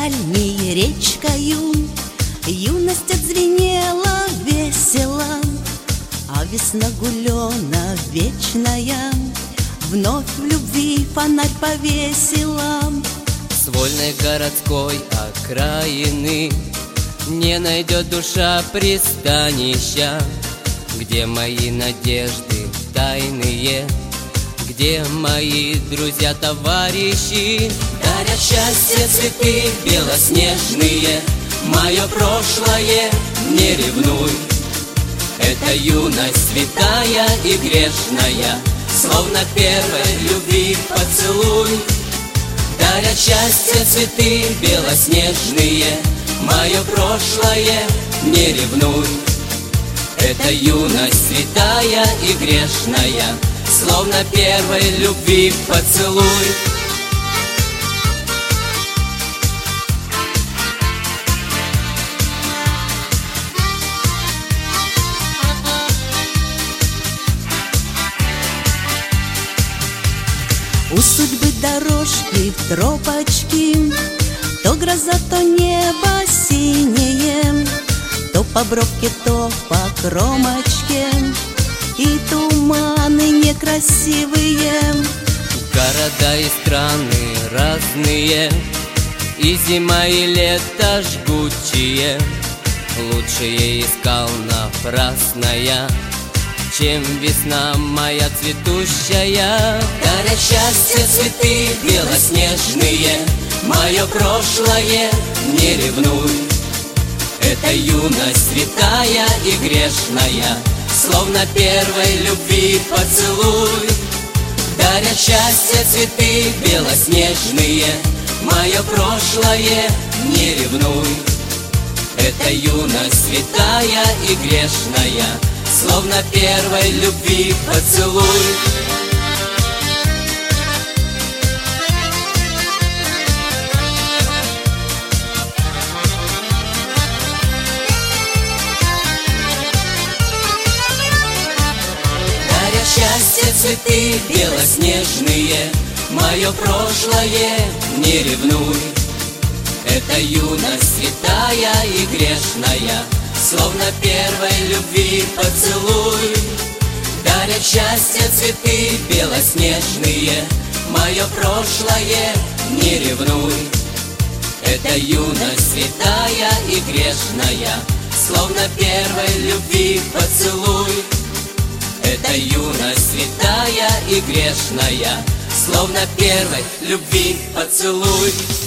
дальней речкою юность отзвенела весело, а весна гулена вечная вновь в любви фонарь повесила. С вольной городской окраины не найдет душа пристанища, где мои надежды тайные, где мои друзья, товарищи. Дарят счастье цветы белоснежные, мое прошлое не ревнуй. Это юность святая и грешная, словно первой любви поцелуй. Дарят счастье цветы белоснежные, мое прошлое не ревнуй. Это юность святая и грешная, словно первой любви поцелуй. У судьбы дорожки, тропочки, то гроза, то небо синее, то по бровке, то по кромочке, и туманы некрасивые. Города и страны разные, и зима, и лето жгучие. Лучшее искал напрасная, чем весна моя цветущая. Дарят счастье цветы белоснежные, мое прошлое не ревнуй. Это юность святая и грешная, словно первой любви поцелуй. Дарят счастье цветы белоснежные, мое прошлое не ревнуй. Это юность святая и грешная, словно первой любви поцелуй. Дарят счастье цветы белоснежные, мое прошлое не ревнуй. Это юность святая и грешная, словно первой любви поцелуй. Дарят счастье цветы белоснежные, мое прошлое не ревнуй. Это юность святая и грешная, словно первой любви поцелуй. Это юность святая и грешная, словно первой любви поцелуй.